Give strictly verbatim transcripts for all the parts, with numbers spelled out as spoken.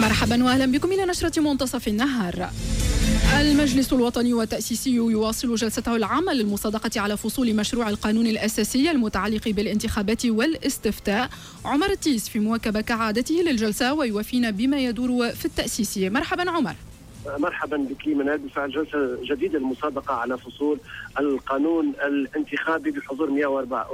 مرحبا واهلا بكم الى نشرة منتصف النهار. المجلس الوطني والتأسيسي يواصل جلسته العامة للمصادقة على فصول مشروع القانون الأساسي المتعلق بالانتخابات والاستفتاء. عمر التيس في مواكبة كعادته للجلسة ويوفينا بما يدور في التأسيسي. مرحبا عمر. مرحبا بك منال. بالفعل جلسه جديده للمصادقه على فصول القانون الانتخابي بحضور مئة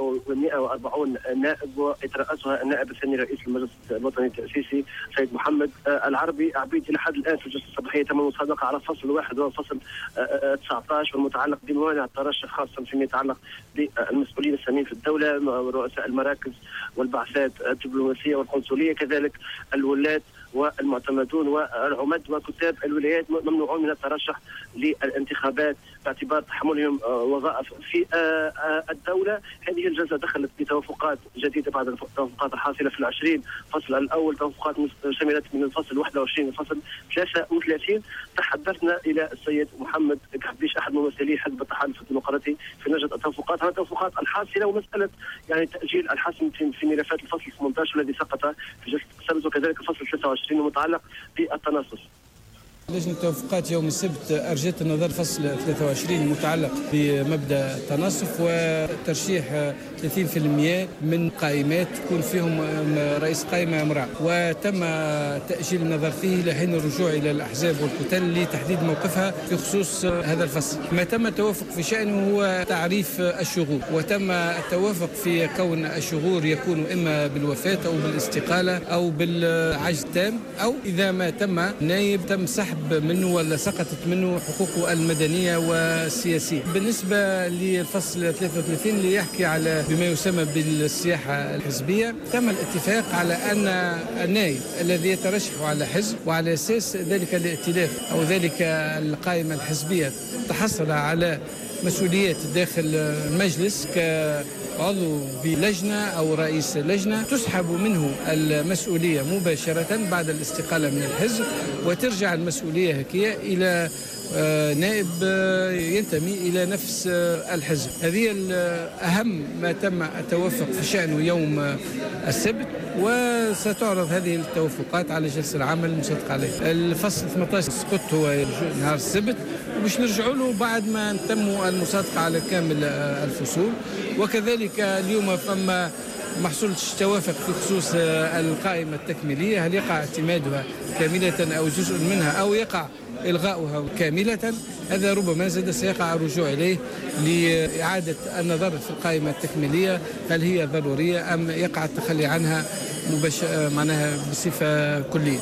وأربعين نائب ويترأسها النائب الثاني رئيس المجلس الوطني التأسيسي سيد محمد العربي. عبيد الى حد الان في الجلسه الصباحيه تم المصادقه على فصل واحد وهو فصل تسعة عشر والمتعلق بموانع الترشح، خاصه فيما يتعلق بالمسؤولين السامين في الدوله ورؤساء المراكز والبعثات الدبلوماسيه والقنصليه، كذلك الولاة والمعتمدون والعمد وكتاب الولايات ممنوعون من الترشح للانتخابات باعتبار تحملهم وظائف في الدولة. هذه الجلسة دخلت بتوافقات جديدة بعد التوافقات الحاصلة في العشرين فصل الأول، توافقات شملت من الفصل واحد وعشرين الفصل ثلاثة وثلاثين. تحدثنا إلى السيد محمد كحبيش أحد ممثلي حزب التحالف الديمقراطي في لجنة التوافقات عن التوافقات الحاصلة ومسألة يعني تأجيل الحسم في ملفات الفصل ثمانية عشر الذي سقط في جلسة السبت، وكذلك الفصل ثلاثة وعشرين المتعلق بالتنصص. لجنة التوافقات يوم السبت أرجت النظر فصل ثلاثة وعشرين المتعلق بمبدأ التنصف وترشيح ثلاثين بالمئة من قائمات تكون فيهم رئيس قائمة امرأة، وتم تأجيل النظر فيه لحين الرجوع إلى الأحزاب والكتل لتحديد موقفها في خصوص هذا الفصل. ما تم التوافق في شأنه هو تعريف الشغور، وتم التوافق في كون الشغور يكون إما بالوفاة أو بالاستقالة أو بالعجز التام، أو إذا ما تم نايب تم سحب منه ولا سقطت منه حقوقه المدنية والسياسية. بالنسبة للفصل ثلاثة وثلاثين اللي يحكي على بما يسمى بالسياحة الحزبية، تم الاتفاق على أن النائب الذي يترشح على حزب وعلى أساس ذلك الائتلاف أو ذلك القائمة الحزبية تحصل على مسؤوليات داخل المجلس كعضو بلجنة أو رئيس لجنة، تسحب منه المسؤولية مباشرة بعد الاستقالة من الحزب وترجع المسؤولية هكية إلى نائب ينتمي إلى نفس الحزب. هذه أهم ما تم التوافق في شأنه يوم السبت، وستعرض هذه التوافقات على الجلسة العامة المصادقة عليه. الفصل ثمانية عشر سقط هو نهار السبت، وباش نرجعوا له بعد ما تم المصادقة على كامل الفصول. وكذلك اليوم فما ما حصلش توافق في خصوص القائمة التكميلية، هل يقع اعتمادها كاملة أو جزء منها أو يقع إلغاؤها كاملة. هذا ربما زاد سيقع الرجوع إليه لإعادة النظر في القائمة التكميلية، هل هي ضرورية أم يقع التخلي عنها مباشرة معناها بصفة كلية.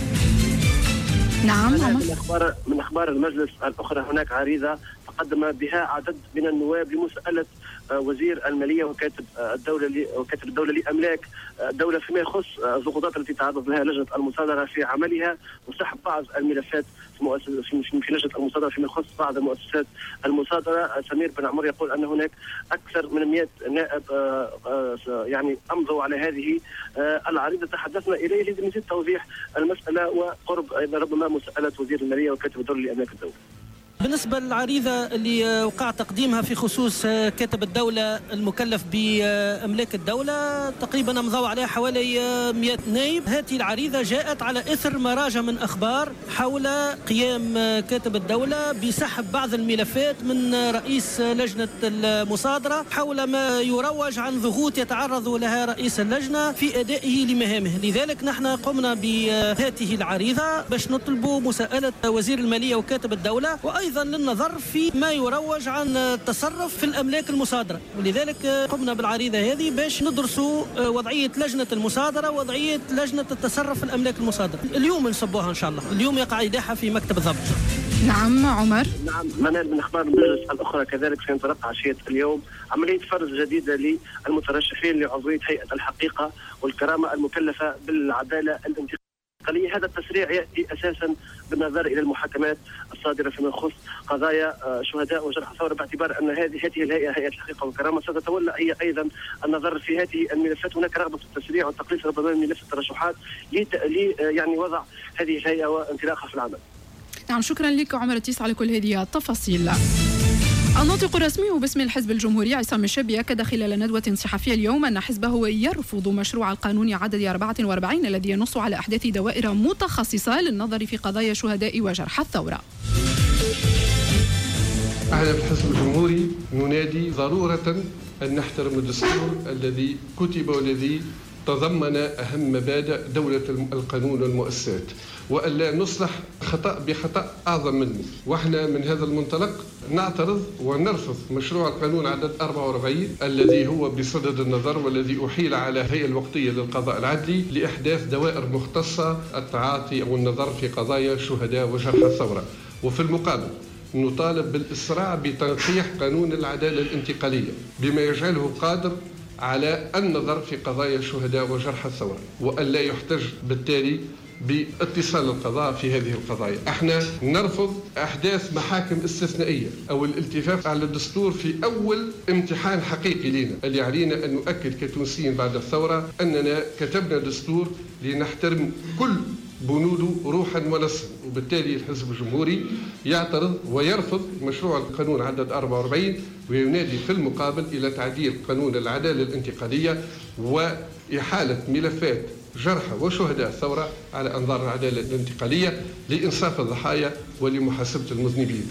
نعم. من أخبار من أخبار المجلس الأخرى، هناك عريضة تقدم بها عدد من النواب لمسألة وزير المالية وكاتب الدولة وكاتب الدولة لأملاك الدولة فيما يخص الضغوطات التي تعرض لها لجنة المصادرة في عملها وسحب بعض الملفات في في لجنة المصادرة فيما يخص بعض مؤسسات المصادرة. سمير بن عمر يقول أن هناك أكثر من مئة نائب يعني أمضوا على هذه العريضة. تحدثنا إليه لمزيد توضيح المسألة وقرب ربما مسألة وزير المالية وكاتب الدولة لأملاك الدولة. بالنسبة للعريضة اللي وقع تقديمها في خصوص كاتب الدولة المكلف بأملاك الدولة، تقريبا أمضوا عليها حوالي مئة نائب. هذه العريضة جاءت على إثر ما راج من أخبار حول قيام كاتب الدولة بسحب بعض الملفات من رئيس لجنة المصادرة حول ما يروج عن ضغوط يتعرض لها رئيس اللجنة في أدائه لمهامه. لذلك نحن قمنا بهذه العريضة باش نطلبوا مساءلة وزير المالية وكاتب الدولة، وأيضا أيضا للنظر في ما يروج عن التصرف في الأملاك المصادرة. ولذلك قمنا بالعريضة هذه باش ندرسوا وضعية لجنة المصادرة ووضعية لجنة التصرف في الأملاك المصادرة. اليوم نصبوها إن شاء الله، اليوم يقع إيداعها في مكتب الضبط. نعم عمر. نعم منال. من أخبار المجلس الأخرى كذلك سينطلق عشية اليوم عملية فرز جديدة للمترشحين لعضوية هيئة الحقيقة والكرامة المكلفة بالعدالة الانتخابية. هذا التسريع يأتي أساسا بالنظر إلى المحاكمات الصادرة فيما يخص قضايا شهداء وجرحى الثورة، باعتبار أن هذه هذه الهيئة هيئة الحقيقة والكرامة ستتولى هي أيضا النظر في هذه الملفات. هناك رغبة في التسريع والتقليص ربما من ملف الترشحات لي يعني وضع هذه الهيئة وانطلاقها في العمل. نعم، شكرا لك عمر التيس على كل هذه التفاصيل. الناطق الرسمي باسم الحزب الجمهوري عصام الشابي أكد خلال ندوة صحفية اليوم أن حزبه يرفض مشروع القانون عدد أربعة وأربعين الذي ينص على أحداث دوائر متخصصة للنظر في قضايا شهداء وجرحى الثورة. احنا في الحزب الجمهوري ننادي ضرورة أن نحترم الدستور الذي كتب والذي تضمن أهم مبادئ دولة القانون والمؤسسات، وألا نصلح خطأ بخطأ أعظم منه. وإحنا من هذا المنطلق نعترض ونرفض مشروع القانون عدد أربعة وأربعين الذي هو بصدد النظر والذي أحيل على الهيئة الوقتية للقضاء العدلي لإحداث دوائر مختصة التعاطي أو النظر في قضايا شهداء وجرحى الثورة. وفي المقابل نطالب بالإسراع بتنقيح قانون العدالة الانتقالية بما يجعله قادر على النظر في قضايا الشهداء وجرحى الثورة، وأن لا يحتج بالتالي باتصال القضاء في هذه القضايا. احنا نرفض احداث محاكم استثنائيه او الالتفاف على الدستور في اول امتحان حقيقي لنا، اللي علينا ان نؤكد كتونسيين بعد الثوره اننا كتبنا دستور لنحترم كل بنوده روحا ونصا، وبالتالي الحزب الجمهوري يعترض ويرفض مشروع القانون عدد أربعة وأربعين وينادي في المقابل الى تعديل قانون العداله الانتقاليه واحاله ملفات جرحى وشهداء الثورة على أنظار العدالة الانتقالية لإنصاف الضحايا ولمحاسبة المذنبين.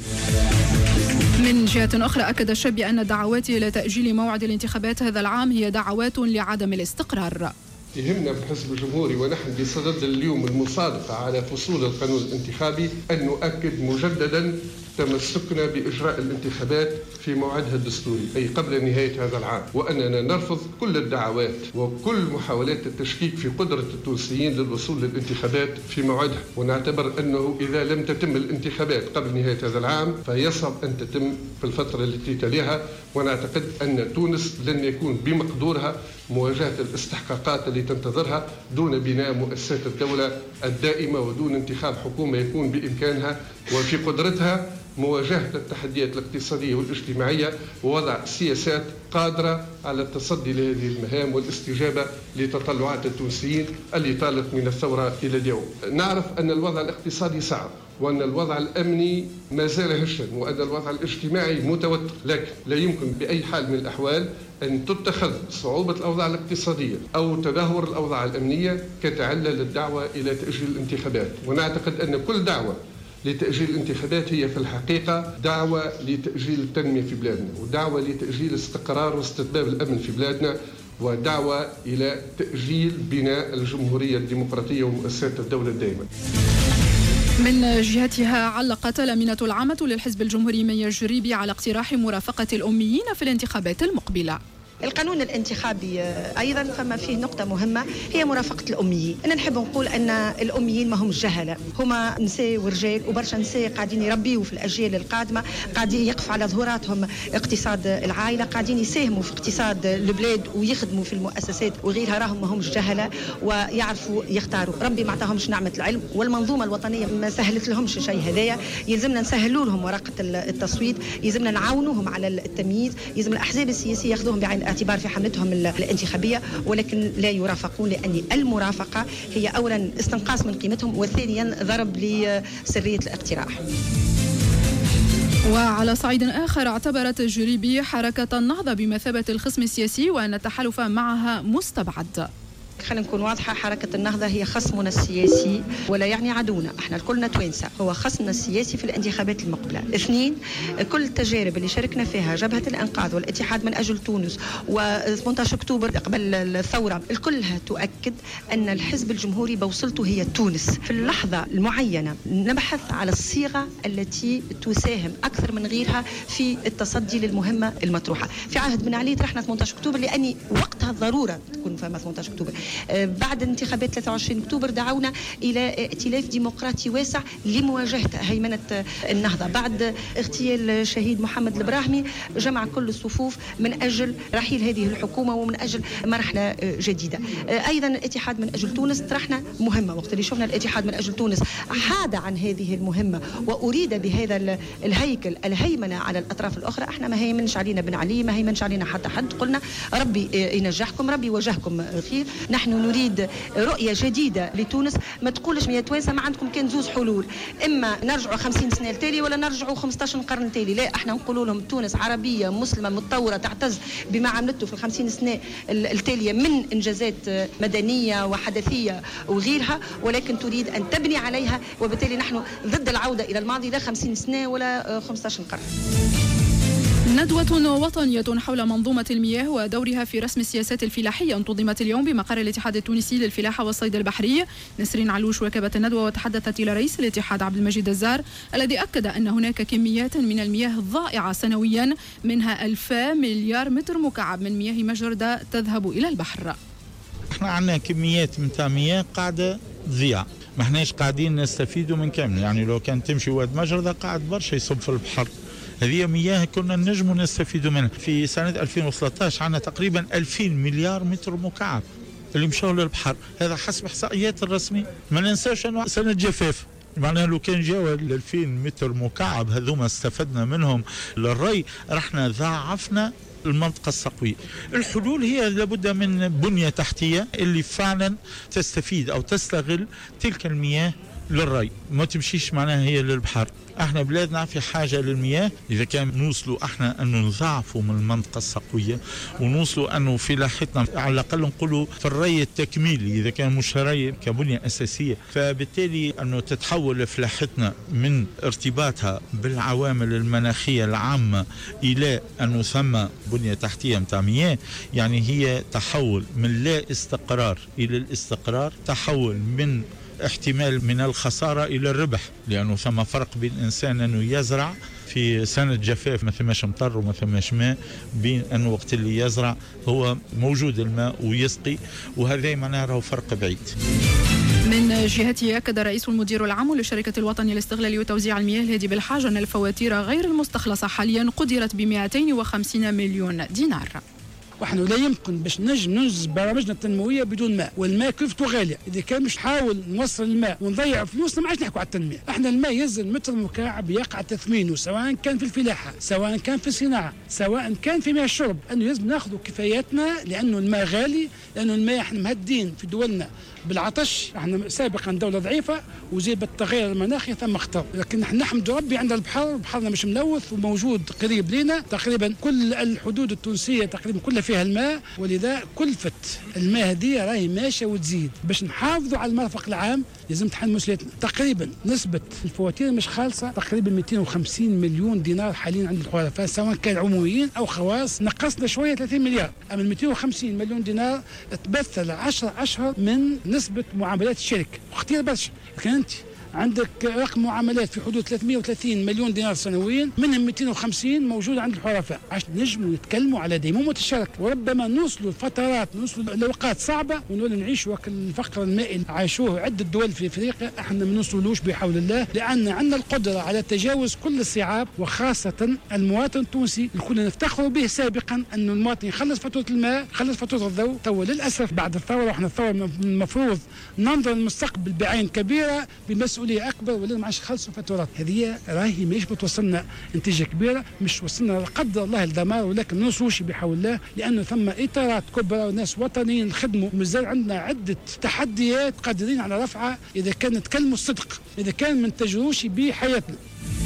من جهة أخرى أكد الشابي أن الدعوات إلى تأجيل موعد الانتخابات هذا العام هي دعوات لعدم الاستقرار. يهمنا في الحزب الجمهوري ونحن بصدد اليوم المصادقة على فصول القانون الانتخابي أن نؤكد مجددا تمسكنا بإجراء الانتخابات في موعدها الدستوري أي قبل نهاية هذا العام، وأننا نرفض كل الدعوات وكل محاولات التشكيك في قدرة التونسيين للوصول للانتخابات في موعدها، ونعتبر أنه إذا لم تتم الانتخابات قبل نهاية هذا العام فيصعب أن تتم في الفترة التي تليها، ونعتقد أن تونس لن يكون بمقدورها مواجهة الاستحقاقات التي تنتظرها دون بناء مؤسسات الدولة الدائمة ودون انتخاب حكومة يكون بإمكانها وفي قدرتها مواجهة التحديات الاقتصادية والاجتماعية ووضع سياسات قادرة على التصدي لهذه المهام والاستجابة لتطلعات التونسيين اللي طالت من الثورة إلى اليوم. نعرف أن الوضع الاقتصادي صعب وأن الوضع الأمني ما زال هشا وأن الوضع الاجتماعي متوتر، لكن لا يمكن بأي حال من الأحوال أن تتخذ صعوبة الأوضاع الاقتصادية أو تدهور الأوضاع الأمنية كتعلل للدعوة إلى تأجيل الانتخابات. ونعتقد أن كل دعوة لتأجيل الانتخابات هي في الحقيقة دعوة لتأجيل التنمية في بلادنا ودعوة لتأجيل استقرار واستتباب الأمن في بلادنا ودعوة إلى تأجيل بناء الجمهورية الديمقراطية ومؤسسات الدولة الدائمة. من جهتها علقت الأمينة العامة للحزب الجمهوري مي الجريبي على اقتراح مرافقة الأميين في الانتخابات المقبلة. القانون الانتخابي أيضا فما فيه نقطة مهمة هي مرافقة الأميين. أنا نحب نقول أن الأميين ما هم جهلة، هما نساء ورجال وبرشا نساء قاعدين يربيوا في الأجيال القادمة، قاعدين يقف على ظهوراتهم اقتصاد العائلة، قاعدين يساهموا في اقتصاد البلاد ويخدموا في المؤسسات وغيرها، راهم ما همش جهلة ويعرفوا يختاروا. ربي ما عطاهمش نعمة العلم والمنظومة الوطنية ما سهلت لهمش شيء هذايا، يلزمنا نسهلوا لهم ورقة التصويت، يلزمنا نعاونوهم على التمييز، يلزم الأحزاب السياسية ياخذوهم بعين اعتبار في حملتهم الانتخابية، ولكن لا يرافقون لأن المرافقة هي أولا استنقاص من قيمتهم وثانيا ضرب لسرية الاقتراح. وعلى صعيد آخر اعتبرت الجريبي حركة النهضة بمثابة الخصم السياسي وأن التحالف معها مستبعد. خلينا نكون واضحة، حركة النهضة هي خصمنا السياسي ولا يعني عدونا، احنا كلنا توانسة، هو خصمنا السياسي في الانتخابات المقبلة. اثنين، كل التجارب اللي شاركنا فيها جبهة الإنقاذ والاتحاد من أجل تونس وثمانية عشر أكتوبر قبل الثورة كلها تؤكد أن الحزب الجمهوري بوصلته هي تونس. في اللحظة المعينة نبحث على الصيغة التي تساهم أكثر من غيرها في التصدي للمهمة المطروحة. في عهد بن علي طرحنا ثمانية عشر أكتوبر لأن وقتها الضرورة تكون فما ثمانية عشر أكتوبر. بعد انتخابات ثلاثة وعشرين أكتوبر دعونا إلى ائتلاف ديمقراطي واسع لمواجهة هيمنة النهضة. بعد اغتيال الشهيد محمد البراهمي جمع كل الصفوف من أجل رحيل هذه الحكومة ومن أجل مرحلة جديدة. أيضا الاتحاد من أجل تونس طرحنا مهمة، وقت اللي شفنا الاتحاد من أجل تونس حاد عن هذه المهمة وأريد بهذا الهيكل الهيمنة على الأطراف الأخرى. احنا ما هيمنش علينا بن علي، ما هيمنش علينا حتى حد، قلنا ربي ينجحكم، ربي وجهكم خير. نحن نريد رؤية جديدة لتونس، ما تقولش يا توانسة ما عندكم كان زوز حلول، إما نرجعوا خمسين سنة التالي ولا نرجعوا خمسطاش قرن التالي. لا، احنا نقول لهم تونس عربية مسلمة متطورة تعتز بما عملته في الخمسين سنة التالية من إنجازات مدنية وحدثية وغيرها، ولكن تريد أن تبني عليها، وبالتالي نحن ضد العودة إلى الماضي لا خمسين سنة ولا خمسطاش قرن. ندوة وطنية حول منظومة المياه ودورها في رسم السياسات الفلاحية انتظمت اليوم بمقر الاتحاد التونسي للفلاحة والصيد البحري. نسرين علوش واكبت الندوة وتحدثت إلى رئيس الاتحاد عبد المجيد الزار الذي أكد أن هناك كميات من المياه الضائعة سنويا، منها ألفا مليار متر مكعب من مياه مجردة تذهب إلى البحر. احنا عندنا كميات من مياه قاعدة تضيع، ما احناش قاعدين نستفيدوا من كامل. يعني لو كان تمشي واد مجردة قاعد برشا يصب في البحر، هذه مياه كنا نجم نستفيدوا منها. في سنة ألفين وثلاثة عشر عندنا تقريبا ألفين مليار متر مكعب اللي مشاو للبحر، هذا حسب احصائيات الرسمي. ما ننساش انه سنة جفاف، معناها لو كان جاوا ال ألفين متر مكعب هذوما استفدنا منهم للري، رحنا ضاعفنا المنطقة السقوية. الحلول هي لابد من بنية تحتية اللي فعلا تستفيد أو تستغل تلك المياه للري، ما تمشيش معناها هي للبحر. احنا بلادنا في حاجة للمياه، إذا كان نوصلوا احنا أنه نضاعفوا من المنطقة السقوية ونوصلوا أنه فلاحتنا على الأقل نقولوا في الري التكميلي، إذا كان مش ري كبنية أساسية، فبالتالي أنه تتحول فلاحتنا من ارتباطها بالعوامل المناخية العامة إلى أنه ثم بنية تحتية متاع مياه، يعني هي تحول من لا استقرار إلى الاستقرار، تحول من احتمال من الخسارة إلى الربح، لأنه ثم فرق بين إنسان أنه يزرع في سنة جفاف ما ثماش مطر وما ثماش ماء، بين أنه وقت اللي يزرع هو موجود الماء ويسقي، وهذا معناه راهو فرق بعيد. من جهته أكد رئيس المدير العام للشركة الوطنية لاستغلال وتوزيع المياه الهادي بالحاجة أن الفواتير غير المستخلصة حاليا قدرت ب مئتين وخمسين مليون دينار. ونحن لا يمكن باش نجم ننجز برامجنا التنمويه بدون ماء، والماء كلفته غاليه. اذا كان مش نحاول نوصل الماء ونضيع فلوسنا ما عادش نحكوا على التنميه. احنا الماء ينزل متر مكعب يقع تثمينه، سواء كان في الفلاحه، سواء كان في الصناعه، سواء كان في مياه الشرب، انه لازم ناخذوا كفاياتنا، لانه الماء غالي، لانه الماء احنا مهدين في دولنا بالعطش. احنا سابقا دوله ضعيفه وزي بالتغير المناخي ثم خطر، لكن نحن نحمد ربي عند البحر، بحرنا مش ملوث وموجود قريب لنا. تقريبا كل الحدود التونسيه تقريبا كلها فيها الماء، ولذا كلفه الماء هذه راهي ماشيه وتزيد. باش نحافظوا على المرفق العام لازم تحل مسؤوليتنا. تقريبا نسبه الفواتير مش خالصه تقريبا مئتين وخمسين مليون دينار حاليا عند الحرفاء، سواء كان عموميين او خواص. نقصنا شويه ثلاثين مليار، اما مئتين وخمسين مليون دينار تبثل عشرة اشهر من نسبة معاملات الشركة، وكثير برشا. لكن أنت عندك رقم معاملات في حدود ثلاثمئة وثلاثين مليون دينار سنويا، منهم مئتين وخمسين موجود عند الحرفاء، عشان نجموا نتكلموا على ديمومة الشركة. وربما نوصلوا لفترات، نوصلوا لأوقات صعبة ونقول نعيشوا الفقر المائي عايشوه عدة دول في أفريقيا، احنا ما نوصلوش بحول الله، لأن عندنا القدرة على تجاوز كل الصعاب، وخاصة المواطن التونسي اللي كنا نفتخروا به سابقا، أن المواطن يخلص فاتورة الماء، يخلص فاتورة الضوء. تو للأسف بعد الثورة، واحنا الثورة المفروض ننظر للمستقبل بعين كبيرة بمسؤولية اكبر، ولا ما عادش يخلصوا فاتورات. هذه راهي مش بتوصلنا نتيجه كبيره، مش وصلنا لا قدر الله الدمار، ولكن ما نوصلوش بحول الله، لانه ثم اطارات كبرى وناس وطنيين نخدموا. مازال عندنا عده تحديات قادرين على رفعها اذا كان نتكلموا الصدق، اذا كان ما نتجروش بحياتنا.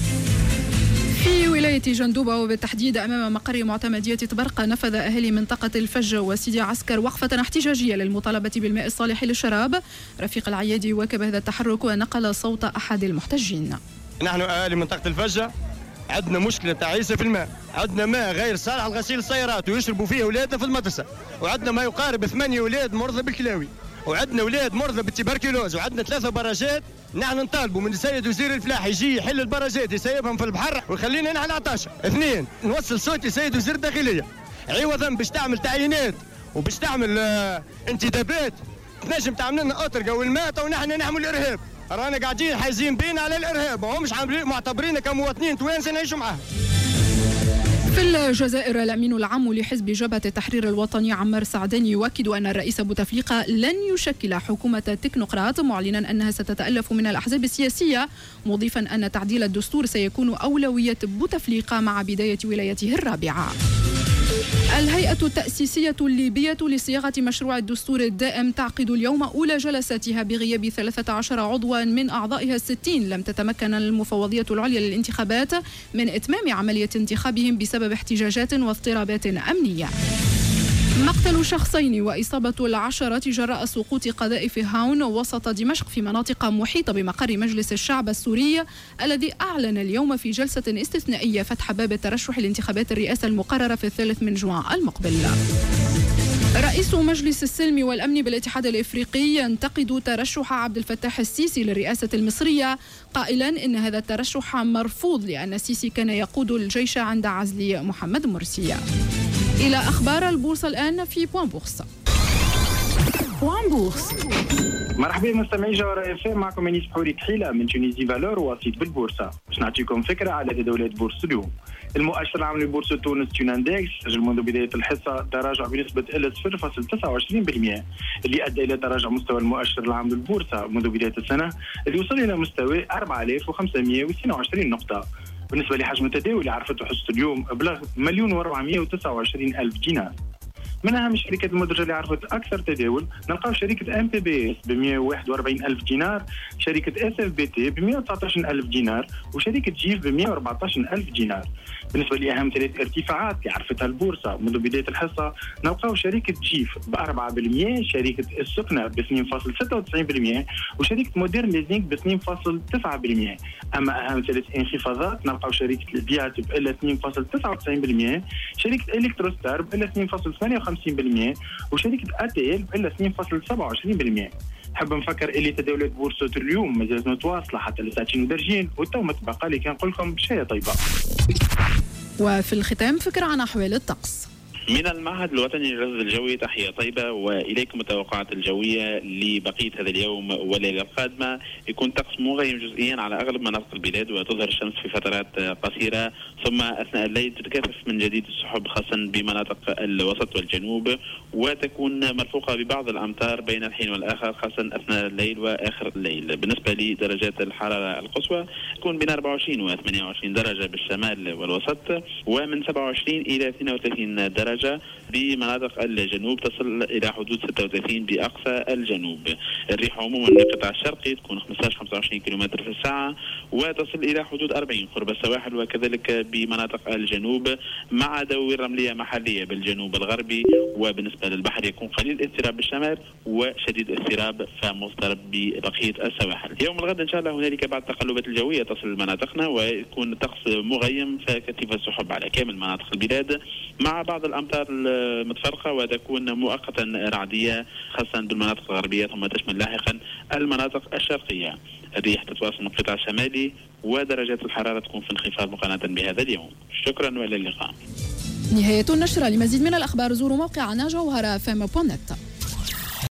في ولاية جندوبة وبالتحديد أمام مقر معتمدية تبرقة، نفذ أهالي منطقة الفجة وسيدي عسكر وقفة احتجاجية للمطالبة بالماء الصالح للشراب. رفيق العيادي واكب هذا التحرك ونقل صوت أحد المحتجين. نحن أهالي منطقة الفجة عندنا مشكلة تعيسة في الماء، عندنا ماء غير صالح لغسيل السيارات ويشربوا فيه أولادنا في المدرسة، وعندنا ما يقارب ثمانية أولاد مرضى بالكلاوي، وعندنا أولاد مرضى بالتبركلوز، وعندنا ثلاثة براجات. نحن نطالبوا من السيد وزير الفلاح يجي يحل البراجات، يسيبهم في البحر ويخلينا نحن عطاشة. اثنين، نوصل صوتي سيد وزير الداخلية، عوضا باش تعمل تعيينات وباش تعمل آه انتدابات، تنجم تعمل لنا أطرقة والماء، ونحن نحمل الإرهاب. رانا قاعدين حايزين بينا على الإرهاب، وهمش معتبرين كمواطنين توانسة نعيشوا معاهم. في الجزائر الأمين العام لحزب جبهة التحرير الوطني عمار سعداني يؤكد أن الرئيس بوتفليقة لن يشكل حكومة تكنوقراط، معلنا أنها ستتألف من الأحزاب السياسية، مضيفا أن تعديل الدستور سيكون أولوية بوتفليقة مع بداية ولايته الرابعة. الهيئة التأسيسية الليبية لصياغة مشروع الدستور الدائم تعقد اليوم أولى جلساتها بغياب ثلاثة عشر عضوا من أعضائها الستين. لم تتمكن المفوضية العليا للانتخابات من إتمام عملية انتخابهم بسبب احتجاجات واضطرابات أمنية. مقتل شخصين وإصابة العشرة جراء سقوط قذائف هاون وسط دمشق في مناطق محيطة بمقر مجلس الشعب السوري، الذي أعلن اليوم في جلسة استثنائية فتح باب الترشح لانتخابات الرئاسة المقررة في الثالث من جوان المقبل. رئيس مجلس السلم والأمن بالاتحاد الإفريقي ينتقد ترشح عبد الفتاح السيسي للرئاسة المصرية، قائلا إن هذا الترشح مرفوض لأن السيسي كان يقود الجيش عند عزل محمد مرسي. إلى أخبار البورصة الآن في بوان بورصة. بوان بورصة. مرحبا مستمعي جوهرة اف ام، معكم انيس بحوري كحيلة من تونيزي فالور وسيط بالبورصة. باش نعطيكم فكرة على تداولات بورصة اليوم. المؤشر العام لبورصة تونس توناندكس سجل منذ بداية الحصة تراجع بنسبة إلى صفر فاصلة تسعة وعشرين بالمئة، اللي أدى إلى تراجع مستوى المؤشر العام للبورصة منذ بداية السنة اللي وصل إلى مستوى أربعة آلاف وخمسمئة واثنين وعشرين نقطة. بالنسبة لحجم التداول اللي عرفته حصة اليوم بلغ مليون وأربعمئة وتسعة وعشرين ألف دينار. من أهم الشركات المدرجة اللي عرفت أكثر تداول نلقاو شركة ام بي بي اس ب مئة وواحد وأربعين ألف دينار، شركة اس اف بي تي ب مئة وتسعة عشر ألف دينار، وشركة جيف ب مئة وأربعة عشر ألف دينار. بالنسبة لأهم ثلاث ارتفاعات اللي عرفتها البورصة منذ بداية الحصة نلقاو شركة جيف ب أربعة بالمئة، شركة السكنة ب اثنين فاصلة ستة وتسعين بالمئة، وشركة مودرن ليزينغ ب اثنين فاصلة تسعة بالمئة. أما أهم ثلاث انخفاضات نلقاو شركة البيات ب اثنين فاصلة تسعة وتسعين بالمئة، شركة الكتروستار ب اثنين فاصلة ثمانية وخمسين بالمئة، وشركة اتيل ب اثنين فاصلة سبعة وعشرين بالمئة. حاب نفكر اللي تداولات بورصة اليوم مازالت متواصلة حتى لساعتين ودرجين، والتو ما تبقى لي كان نقول لكم شيء طيبة. وفي الختام فكرة عن أحوال الطقس. من المعهد الوطني للرصد الجوي تحية طيبة، وإليكم التوقعات الجوية لبقية هذا اليوم والليلة القادمة. يكون طقس مغيم جزئيا على أغلب مناطق البلاد، وتظهر الشمس في فترات قصيرة، ثم أثناء الليل تتكاثف من جديد السحب خاصة بمناطق الوسط والجنوب، وتكون مرفوقة ببعض الأمطار بين الحين والآخر خاصة أثناء الليل وآخر الليل. بالنسبة لدرجات الحرارة القصوى تكون بين أربعة وعشرين و ثمانية وعشرين درجة بالشمال والوسط، ومن سبعة وعشرين إلى اثنين وثلاثين درجة بمناطق الجنوب، تصل إلى حدود ستة وثلاثين بأقصى الجنوب. الريح عموما من القطاع الشرقي تكون خمسة عشر خمسة وعشرين كيلومتر في الساعة، وتصل إلى حدود أربعين قرب السواحل، وكذلك بمناطق الجنوب مع دوائر رملية محلية بالجنوب الغربي. وبالنسبة للبحر يكون قليل اضطراب بالشمال وشديد اضطراب فمضطرب ببقية السواحل. يوم الغد إن شاء الله هنالك بعض التقلبات الجوية تصل مناطقنا، ويكون الطقس مغيم فكثيف السحب على كامل مناطق البلاد مع بعض الأمطار المتفرقة، وتكون مؤقتا رعدية خاصة بالمناطق الغربية، ثم تشمل لاحقا المناطق الشرقية. الريح تتواصل من القطاع الشمالي، ودرجات الحرارة تكون في انخفاض مقارنة بهذا اليوم. شكرا والى اللقاء. نهاية النشرة. لمزيد من الأخبار زوروا موقعنا جوهرة اف ام دوت نت.